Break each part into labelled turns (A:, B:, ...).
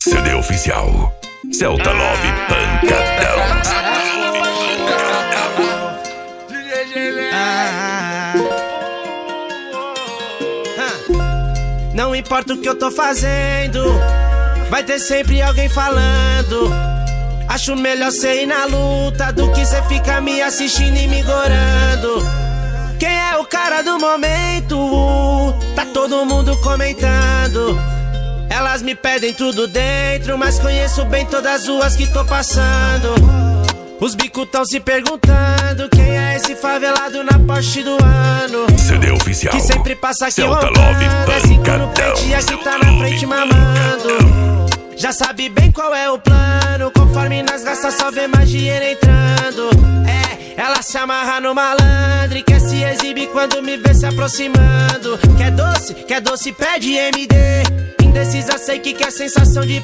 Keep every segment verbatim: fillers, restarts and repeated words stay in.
A: C D oficial Celta Love Pancadão.
B: Não importa o que eu tô fazendo, vai ter sempre alguém falando. Acho melhor cê ir na luta do que cê ficar me assistindo e me gorando. Quem é o cara do momento? Tá todo mundo comentando. Elas me pedem tudo dentro, mas conheço bem todas as ruas que tô passando. Os bicos tão se perguntando quem é esse favelado na Porsche do ano.
A: C D oficial
B: que sempre passa aqui
A: Celta
B: roncando,
A: Love
B: é cinco no
A: Pancadão.
B: pente e aqui tá na frente mamando. Já sabe bem qual é o plano, conforme nós gasta só vê mais dinheiro entrando. É, ela se amarra no malandro e quer se exibir quando me vê se aproximando. Quer doce, quer doce, pede M D. Indecisa, sei que quer sensação de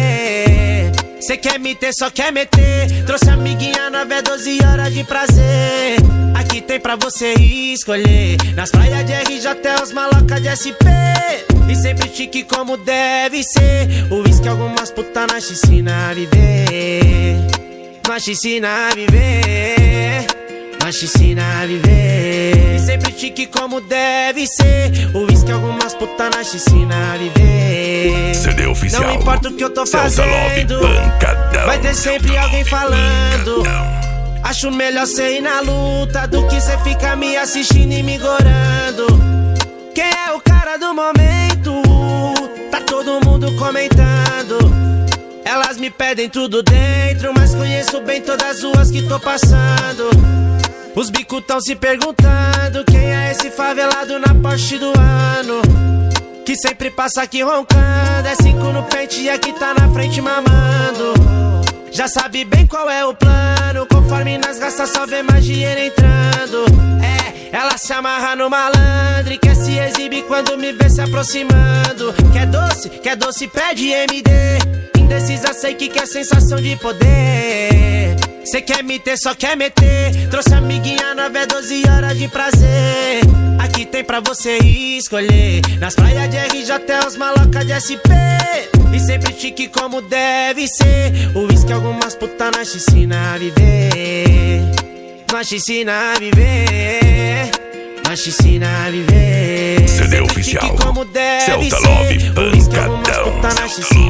B: poder. Cê quer me ter, só quer meter. Trouxe amiguinha nove, é doze horas de prazer. Aqui tem pra você escolher. Nas praias de R J até os maloca de S P. E sempre chique como deve ser. O uísque algumas putas nós te ensina a viver. Nós te ensina a viver. Nós te ensina a viver. E sempre chique como deve ser. O uísque algumas putas nós te ensina a viver.
A: C D oficial
B: Não importa o que eu tô
A: Celta Love
B: fazendo,
A: Pancadão.
B: vai ter sempre alguém falando. Acho melhor cê ir na luta do que cê ficar me assistindo e me gorando. Quem é o cara do momento? Tá todo mundo comentando. Elas me pedem tudo dentro, mas conheço bem todas as ruas que tô passando. Os bicos tão se perguntando quem é esse favelado na Porsche do ano. Que sempre passa aqui roncando, é cinco no pente e aqui tá na frente mamando. Já sabe bem qual é o plano, conforme nós gasta só vê mais dinheiro entrando. É, ela se amarra no malandro e quer se exibir quando me vê se aproximando. Quer doce, quer doce, pede M D. Indecisa, sei que quer sensação de poder. Cê quer me ter, só quer meter. Trouxe amiguinha nove, é doze horas de prazer. Aqui tem pra você escolher. Nas praias de R J até os maloca de S P. E sempre chique como deve ser. O uísque algumas putas nós te ensina a viver. Nós te ensina a viver. Nós te ensina a viver.
A: C D
B: Sempre
A: oficial
B: chique como deve
A: Celta
B: ser.
A: Love
B: O uísque algumas
A: Pancadão.
B: putas nós te ensina